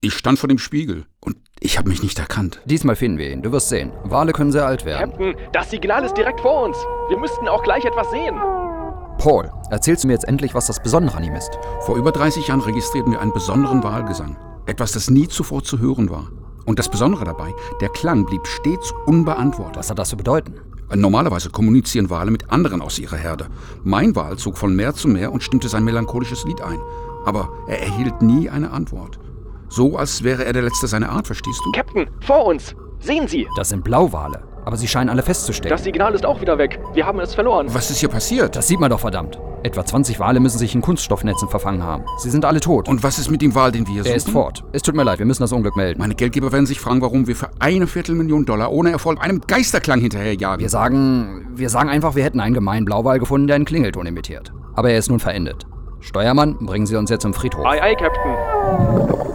Ich stand vor dem Spiegel und ich habe mich nicht erkannt. Diesmal finden wir ihn, du wirst sehen. Wale können sehr alt werden. Captain, das Signal ist direkt vor uns. Wir müssten auch gleich etwas sehen. Paul, erzählst du mir jetzt endlich, was das Besondere an ihm ist? Vor über 30 Jahren registrierten wir einen besonderen Walgesang. Etwas, das nie zuvor zu hören war. Und das Besondere dabei, der Klang blieb stets unbeantwortet. Was hat das zu bedeuten? Normalerweise kommunizieren Wale mit anderen aus ihrer Herde. Mein Wal zog von Meer zu Meer und stimmte sein melancholisches Lied ein. Aber er erhielt nie eine Antwort. So, als wäre er der Letzte seiner Art, verstehst du? Captain, vor uns. Sehen Sie. Das sind Blauwale, aber sie scheinen alle festzustecken. Das Signal ist auch wieder weg. Wir haben es verloren. Was ist hier passiert? Das sieht man doch verdammt. Etwa 20 Wale müssen sich in Kunststoffnetzen verfangen haben. Sie sind alle tot. Und was ist mit dem Wal, den wir hier suchen? Er ist fort. Es tut mir leid, wir müssen das Unglück melden. Meine Geldgeber werden sich fragen, warum wir für $250.000 ohne Erfolg einem Geisterklang hinterherjagen. Wir sagen einfach, wir hätten einen gemeinen Blauwal gefunden, der einen Klingelton imitiert. Aber er ist nun verendet. Steuermann, bringen Sie uns jetzt zum Friedhof. Aye, aye, Captain.